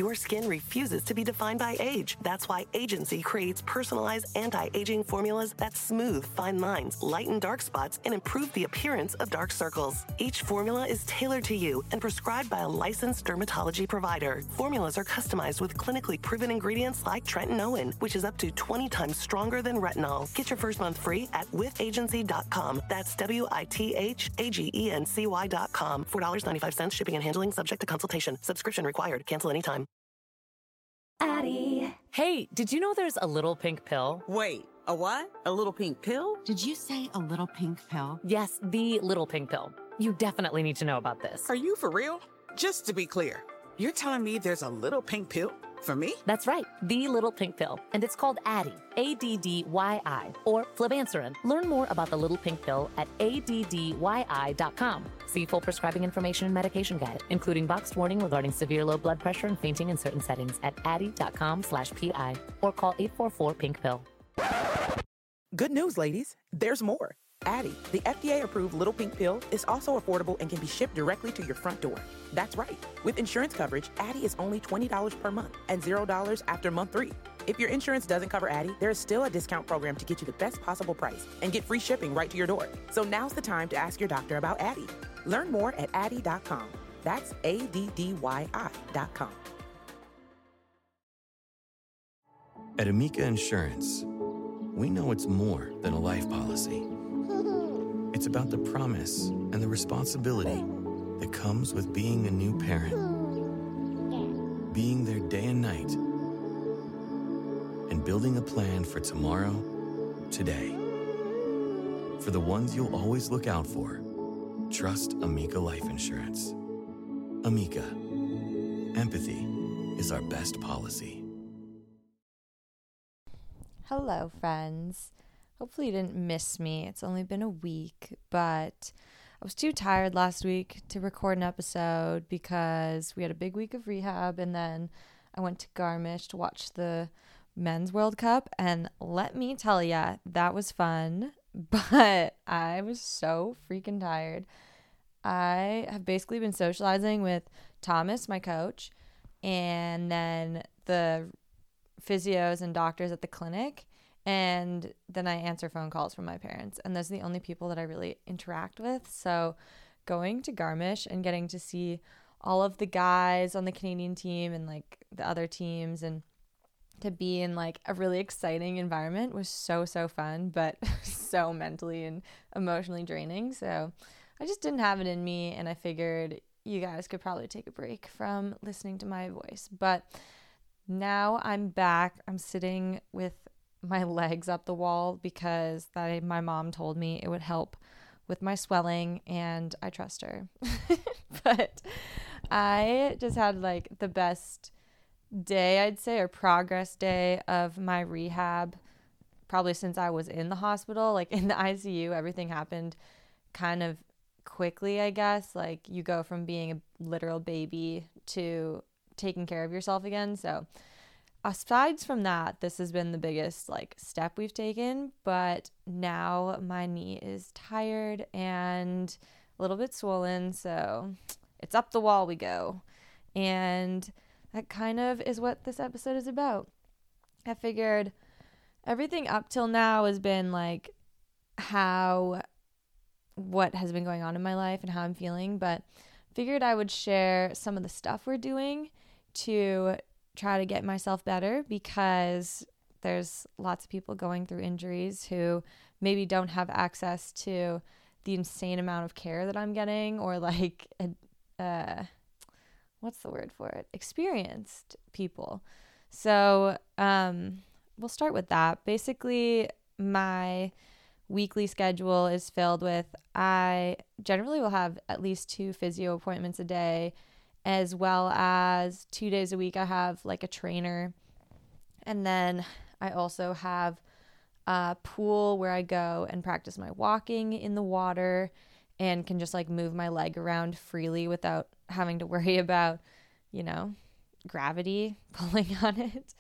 Your skin refuses to be defined by age. That's why Agency creates personalized anti-aging formulas that smooth fine lines, lighten dark spots, and improve the appearance of dark circles. Each formula is tailored to you and prescribed by a licensed dermatology provider. Formulas are customized with clinically proven ingredients like tretinoin, which is up to 20 times stronger than retinol. Get your first month free at withagency.com. That's WITHAGENCY.com. $4.95 shipping and handling subject to consultation. Subscription required. Cancel anytime. Addie. Hey, did you know there's a little pink pill? Wait, a what? A little pink pill? Did you say a little pink pill? Yes, the little pink pill. You definitely need to know about this. Are you for real? Just to be clear, you're telling me there's a little pink pill for me? That's right, the little pink pill. And it's called Addyi, ADDYI, or flibanserin. Learn more about the little pink pill at ADDYI.com. See full prescribing information and medication guide, including boxed warning regarding severe low blood pressure and fainting in certain settings at Addyi.com/PI or call 844-PINK-PILL. Good news, ladies. There's more. Addyi, the FDA-approved little pink pill, is also affordable and can be shipped directly to your front door. That's right. With insurance coverage, Addyi is only $20 per month and $0 after month 3. If your insurance doesn't cover Addyi, there is still a discount program to get you the best possible price and get free shipping right to your door. So now's the time to ask your doctor about Addyi. Learn more at Addyi.com. That's ADDYI.com. At Amica Insurance, we know it's more than a life policy. It's about the promise and the responsibility that comes with being a new parent. Being there day and night. And building a plan for tomorrow, today. For the ones you'll always look out for, trust Amica Life Insurance. Amica. Empathy is our best policy. Hello, friends. Hopefully you didn't miss me. It's only been a week, but I was too tired last week to record an episode because we had a big week of rehab, and then I went to Garmisch to watch the Men's World Cup, and let me tell ya, that was fun, but I was so freaking tired. I have basically been socializing with Thomas, my coach, and then the physios and doctors at the clinic, and then I answer phone calls from my parents, and those are the only people that I really interact with. So going to Garmisch and getting to see all of the guys on the Canadian team and like the other teams, and to be in like a really exciting environment was so fun, but so mentally and emotionally draining. So I just didn't have it in me, and I figured you guys could probably take a break from listening to my voice. But now I'm back. I'm sitting with my legs up the wall because my mom told me it would help with my swelling, and I trust her. But I just had like the best day, I'd say, or progress day of my rehab probably since I was in the hospital. Like in the ICU, everything happened kind of quickly, I guess. Like you go from being a literal baby to taking care of yourself again. So aside from that, this has been the biggest like step we've taken, but now my knee is tired and a little bit swollen, so it's up the wall we go. And that kind of is what this episode is about. I figured everything up till now has been like what has been going on in my life and how I'm feeling, but figured I would share some of the stuff we're doing to try to get myself better, because there's lots of people going through injuries who maybe don't have access to the insane amount of care that I'm getting, or like what's the word for it? Experienced people. So we'll start with that. Basically, my weekly schedule is filled with, I generally will have at least 2 physio appointments a day, as well as 2 days a week I have like a trainer. And then I also have a pool where I go and practice my walking in the water and can just like move my leg around freely without having to worry about, gravity pulling on it.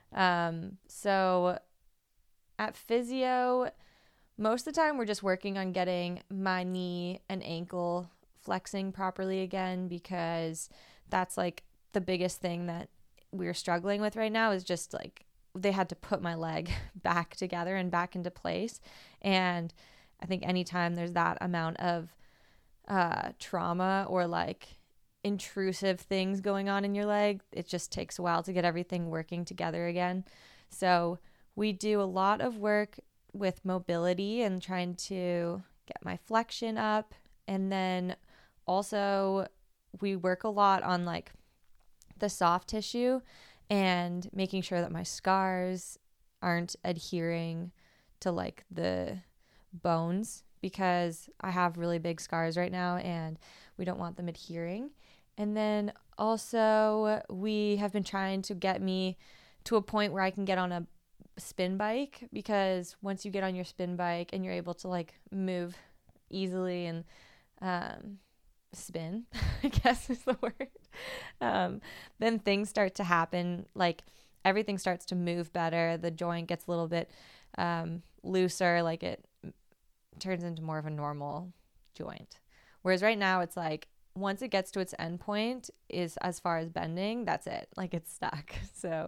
So at physio, most of the time we're just working on getting my knee and ankle flexing properly again, because that's like the biggest thing that we're struggling with right now is just like they had to put my leg back together and back into place. And I think anytime there's that amount of trauma or like intrusive things going on in your leg, it just takes a while to get everything working together again. So we do a lot of work with mobility and trying to get my flexion up. And then also we work a lot on like the soft tissue and making sure that my scars aren't adhering to like the bones, because I have really big scars right now and we don't want them adhering. And then also we have been trying to get me to a point where I can get on a spin bike, because once you get on your spin bike and you're able to like move easily and spin, I guess is the word, then things start to happen. Like everything starts to move better. The joint gets a little bit looser, like it turns into more of a normal joint. Whereas right now it's like once it gets to its end point is as far as bending, that's it. Like it's stuck. So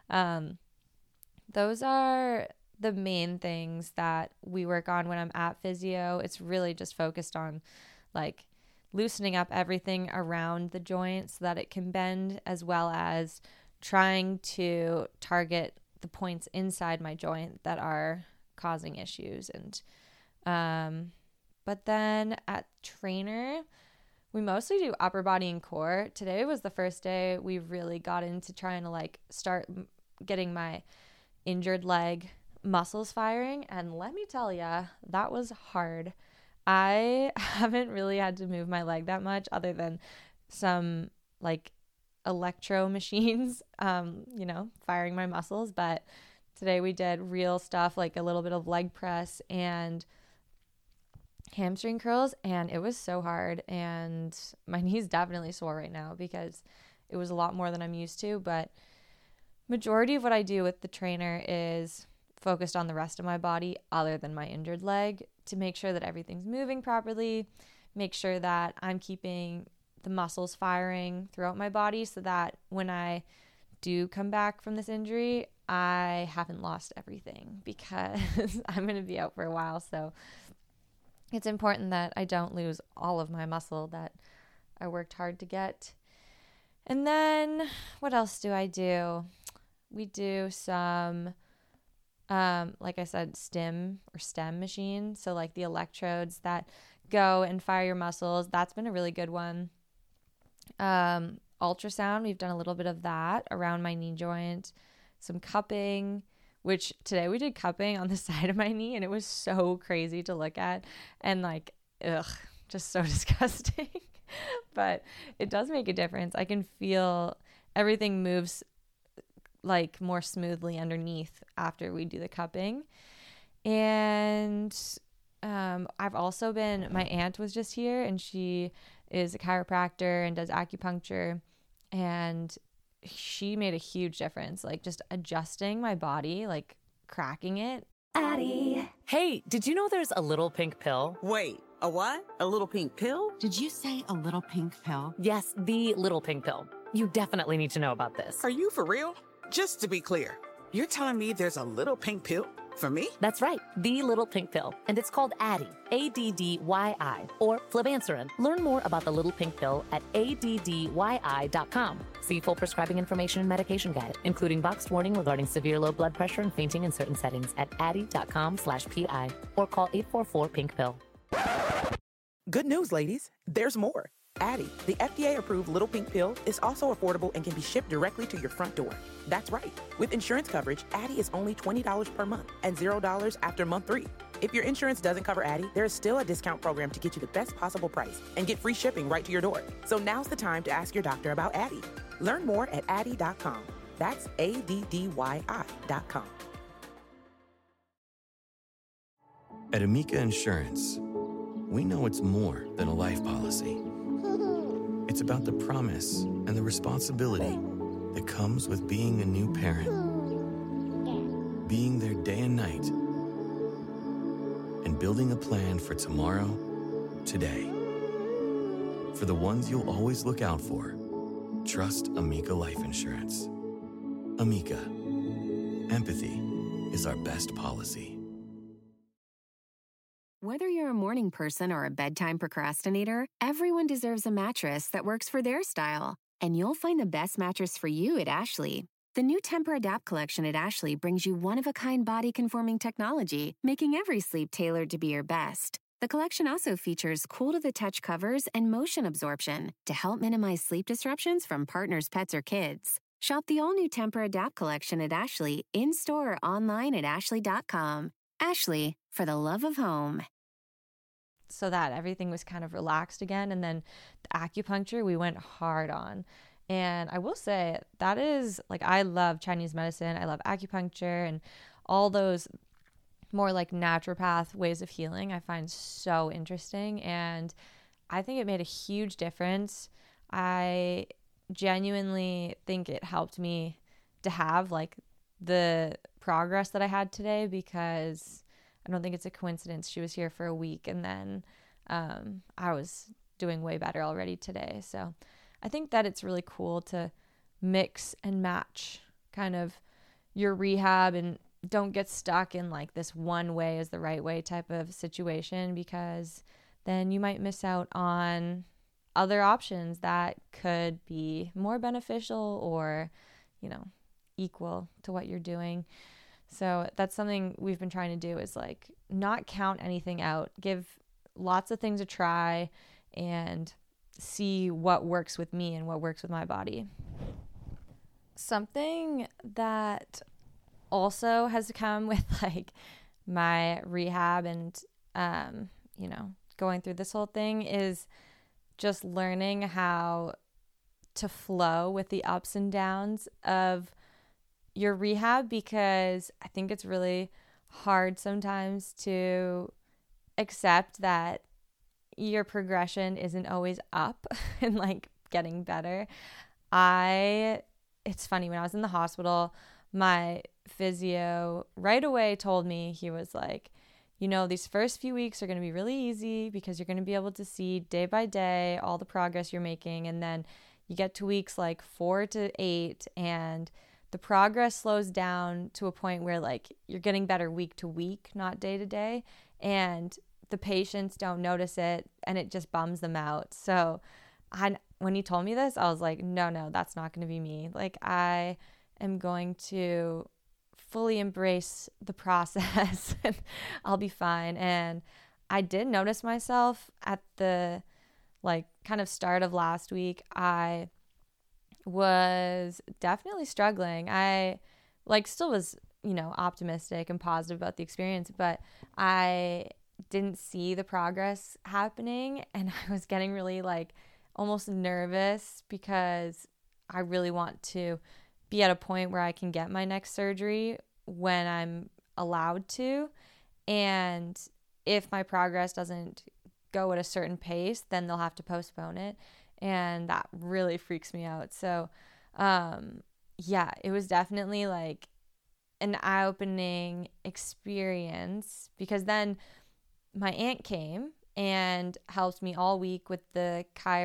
those are the main things that we work on when I'm at physio. It's really just focused on like loosening up everything around the joint so that it can bend, as well as trying to target the points inside my joint that are causing issues. And but then at trainer, we mostly do upper body and core. Today was the first day we really got into trying to like start getting my injured leg muscles firing. And let me tell ya, that was hard. I haven't really had to move my leg that much other than some like electro machines, firing my muscles. But today we did real stuff, like a little bit of leg press and hamstring curls, and it was so hard. And my knee's definitely sore right now because it was a lot more than I'm used to. But majority of what I do with the trainer is focused on the rest of my body other than my injured leg, to make sure that everything's moving properly, make sure that I'm keeping the muscles firing throughout my body so that when I do come back from this injury, I haven't lost everything, because I'm going to be out for a while. So it's important that I don't lose all of my muscle that I worked hard to get. And then what else do I do? We do some like I said, STEM machine. So like the electrodes that go and fire your muscles. That's been a really good one. Ultrasound, we've done a little bit of that around my knee joint. Some cupping, which today we did cupping on the side of my knee, and it was so crazy to look at and like, just so disgusting. But it does make a difference. I can feel everything moves like more smoothly underneath after we do the cupping. And I've also been, my aunt was just here, and she is a chiropractor and does acupuncture, and she made a huge difference, like just adjusting my body, like cracking it. Addie. Hey, did you know there's a little pink pill? Wait, a what? A little pink pill? Did you say a little pink pill? Yes, the little pink pill. You definitely need to know about this. Are you for real? Just to be clear, you're telling me there's a little pink pill for me? That's right, the little pink pill. And it's called Addyi, A-D-D-Y-I, or Flibanserin. Learn more about the little pink pill at ADDYI.com. See full prescribing information and medication guide, including boxed warning regarding severe low blood pressure and fainting in certain settings at Addyi.com/PI, or call 844-PINK-PILL. Good news, ladies. There's more. Addyi, the FDA-approved little pink pill, is also affordable and can be shipped directly to your front door. That's right. With insurance coverage, Addyi is only $20 per month and $0 after month 3. If your insurance doesn't cover Addyi, there is still a discount program to get you the best possible price and get free shipping right to your door. So now's the time to ask your doctor about Addyi. Learn more at Addyi.com. That's ADDYI.com. At Amica Insurance, we know it's more than a life policy. It's about the promise and the responsibility that comes with being a new parent. Being there day and night. And building a plan for tomorrow, today. For the ones you'll always look out for, trust Amica Life Insurance. Amica. Empathy is our best policy. Whether you're a morning person or a bedtime procrastinator, everyone deserves a mattress that works for their style. And you'll find the best mattress for you at Ashley. The new Temper-Adapt collection at Ashley brings you one-of-a-kind body-conforming technology, making every sleep tailored to be your best. The collection also features cool-to-the-touch covers and motion absorption to help minimize sleep disruptions from partners, pets, or kids. Shop the all-new Temper-Adapt collection at Ashley, in-store or online at ashley.com. Ashley, for the love of home. So that everything was kind of relaxed again. And then the acupuncture we went hard on. And I will say that is, like, I love Chinese medicine. I love acupuncture and all those more like naturopath ways of healing. I find so interesting. And I think it made a huge difference. I genuinely think it helped me to have like the progress that I had today, because I don't think it's a coincidence. She was here for a week and then I was doing way better already today. So I think that it's really cool to mix and match kind of your rehab and don't get stuck in like this one way is the right way type of situation, because then you might miss out on other options that could be more beneficial or, you know, equal to what you're doing. So that's something we've been trying to do, is like not count anything out, give lots of things a try and see what works with me and what works with my body. Something that also has come with like my rehab and, you know, going through this whole thing is just learning how to flow with the ups and downs of your rehab, because I think it's really hard sometimes to accept that your progression isn't always up and like getting better. It's funny, when I was in the hospital, my physio right away told me, he was like, you know, these first few weeks are going to be really easy because you're going to be able to see day by day all the progress you're making. And then you get to weeks like 4 to 8 and the progress slows down to a point where like you're getting better week to week, not day to day. And the patients don't notice it and it just bums them out. So when he told me this, I was like, no, that's not going to be me. Like, I am going to fully embrace the process and I'll be fine. And I did notice myself at the like kind of start of last week. I was definitely struggling. I like still was, you know, optimistic and positive about the experience, but I didn't see the progress happening and I was getting really like almost nervous because I really want to be at a point where I can get my next surgery when I'm allowed to. And if my progress doesn't go at a certain pace, then they'll have to postpone it. And that really freaks me out. So, yeah, it was definitely like an eye-opening experience, because then my aunt came and helped me all week with the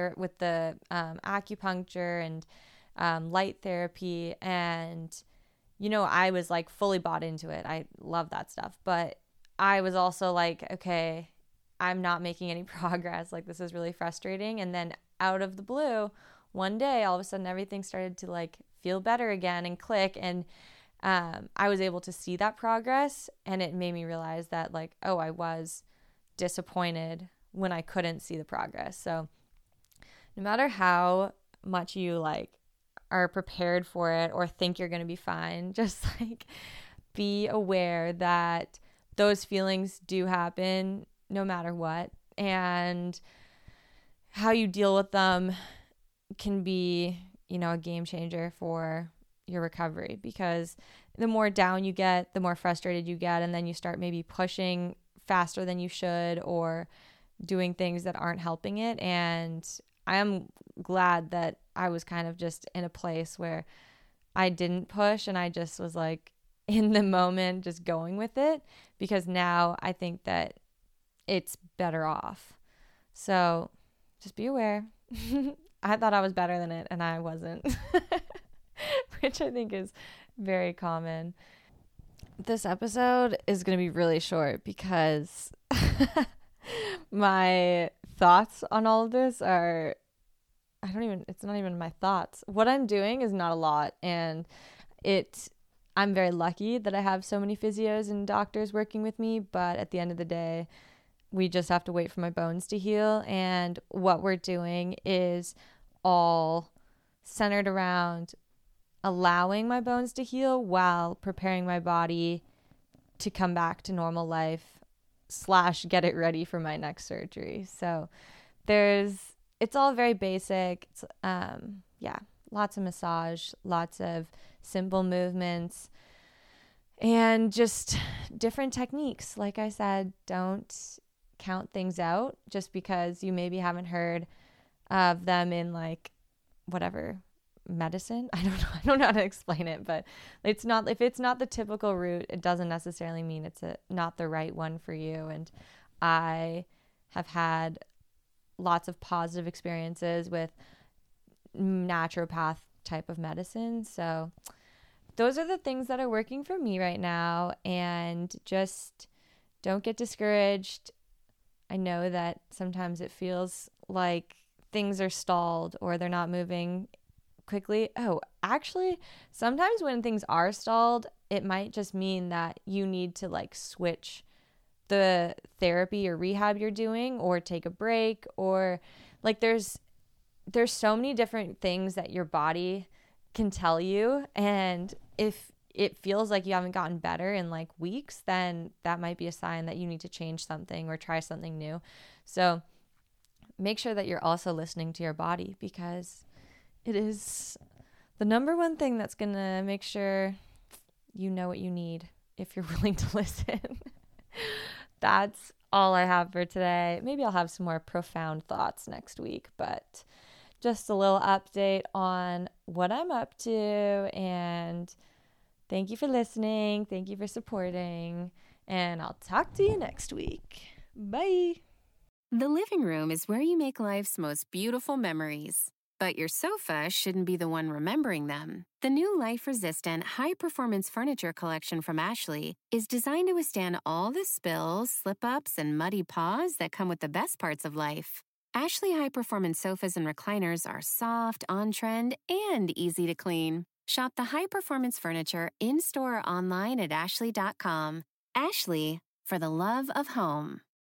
acupuncture and light therapy. And, you know, I was like fully bought into it. I love that stuff. But I was also like, okay, I'm not making any progress. Like, this is really frustrating. And then out of the blue, one day, all of a sudden, everything started to like feel better again and click. And I was able to see that progress. And it made me realize that like, oh, I was disappointed when I couldn't see the progress. So no matter how much you like are prepared for it or think you're going to be fine, just like be aware that those feelings do happen no matter what, and how you deal with them can be, you know, a game changer for your recovery, because the more down you get, the more frustrated you get, and then you start maybe pushing faster than you should or doing things that aren't helping it. And I am glad that I was kind of just in a place where I didn't push and I just was like in the moment just going with it, because now I think that it's better off. So just be aware. I thought I was better than it and I wasn't, which I think is very common. This episode is going to be really short because my thoughts on all of this are, it's not even my thoughts. What I'm doing is not a lot, and I'm very lucky that I have so many physios and doctors working with me, but at the end of the day, we just have to wait for my bones to heal. And what we're doing is all centered around allowing my bones to heal while preparing my body to come back to normal life / get it ready for my next surgery. So it's all very basic. It's, lots of massage, lots of simple movements, and just different techniques. Like I said, don't count things out just because you maybe haven't heard of them in like whatever medicine. I don't know how to explain it, but if it's not the typical route, it doesn't necessarily mean it's not the right one for you. And I have had lots of positive experiences with naturopath type of medicine. So those are the things that are working for me right now, and just don't get discouraged. I know that sometimes it feels like things are stalled or they're not moving quickly. Oh, actually, sometimes when things are stalled, it might just mean that you need to like switch the therapy or rehab you're doing, or take a break, or like there's so many different things that your body can tell you. And if it feels like you haven't gotten better in like weeks, then that might be a sign that you need to change something or try something new. So make sure that you're also listening to your body, because it is the number one thing that's going to make sure you know what you need if you're willing to listen. That's all I have for today. Maybe I'll have some more profound thoughts next week, but just a little update on what I'm up to. And thank you for listening. Thank you for supporting. And I'll talk to you next week. Bye. The living room is where you make life's most beautiful memories. But your sofa shouldn't be the one remembering them. The new life-resistant, high-performance furniture collection from Ashley is designed to withstand all the spills, slip-ups, and muddy paws that come with the best parts of life. Ashley high-performance sofas and recliners are soft, on-trend, and easy to clean. Shop the high-performance furniture in-store or online at ashley.com. Ashley, for the love of home.